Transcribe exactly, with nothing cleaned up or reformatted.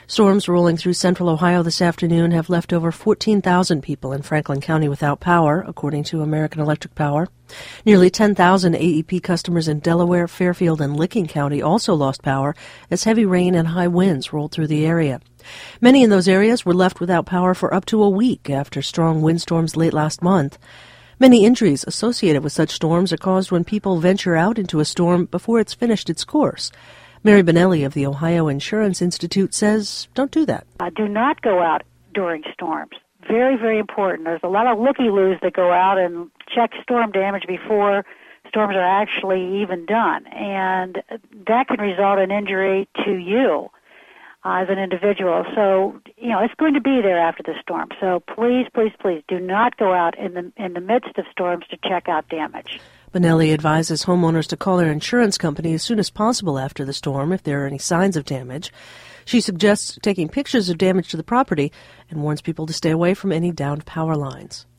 Storms rolling through central Ohio this afternoon have left over fourteen thousand people in Franklin County without power, according to American Electric Power. Nearly ten thousand A E P customers in Delaware, Fairfield, and Licking County also lost power as heavy rain and high winds rolled through the area. Many in those areas were left without power for up to a week after strong windstorms late last month. Many injuries associated with such storms are caused when people venture out into a storm before it's finished its course. Mary Bonelli of the Ohio Insurance Institute says don't do that. Uh, do not go out during storms. Very, very important. There's a lot of looky-loos that go out and check storm damage before storms are actually even done, and that can result in injury to you uh, as an individual. So, you know, it's going to be there after the storm. So please, please, please do not go out in the in the midst of storms to check out damage. Bonelli advises homeowners to call their insurance company as soon as possible after the storm if there are any signs of damage. She suggests taking pictures of damage to the property and warns people to stay away from any downed power lines.